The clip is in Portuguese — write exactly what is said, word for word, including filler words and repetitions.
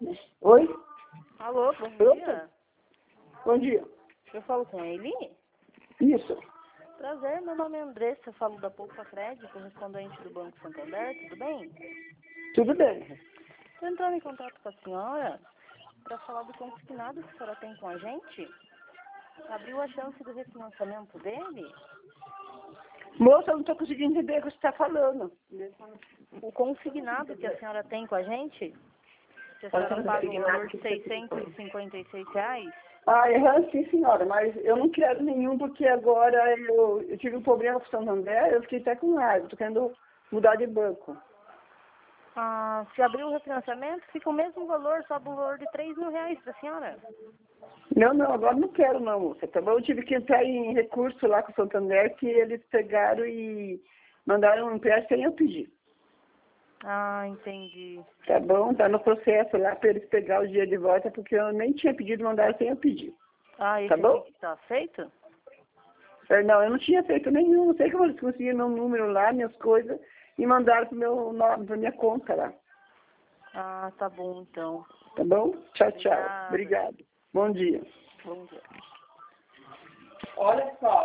Oi? Alô, bom Opa. dia. Bom dia. Eu falo com ele? Isso. Prazer, meu nome é Andressa, eu falo da Poupa Crédito, correspondente do Banco Santander, tudo bem? Tudo bem. Estou entrando em contato com a senhora para falar do consignado que a senhora tem com a gente. Abriu a chance do refinanciamento dele? Moça, eu não estou conseguindo entender o que você está falando. O consignado que a senhora tem com a gente? Que a senhora paga o valor de seiscentos e cinquenta e seis reais? Ah, é, sim, senhora, mas eu não quero nenhum porque agora eu, eu tive um problema com o Santander, eu fiquei até com raiva, estou querendo mudar de banco. Ah, se abrir o refinanciamento, fica o mesmo valor, só do valor de três mil reais para a senhora. Não, não, agora não quero não, moça, tá bom? Eu tive que entrar em recurso lá com o Santander que eles pegaram e mandaram um empréstimo sem eu pedir. Ah, entendi. Tá bom? Tá no processo lá para eles pegar o dinheiro de volta, porque eu nem tinha pedido, mandaram sem eu pedir. Ah, Tá esse bom? aqui está feito? É, não, eu não tinha feito nenhum, não sei como eles conseguiram meu número lá, minhas coisas, e mandaram pro meu nome, pra minha conta lá. Ah, tá bom então. Tá bom? Tchau, tchau. Obrigada. Obrigado. Bom dia. Bom dia. Olha só.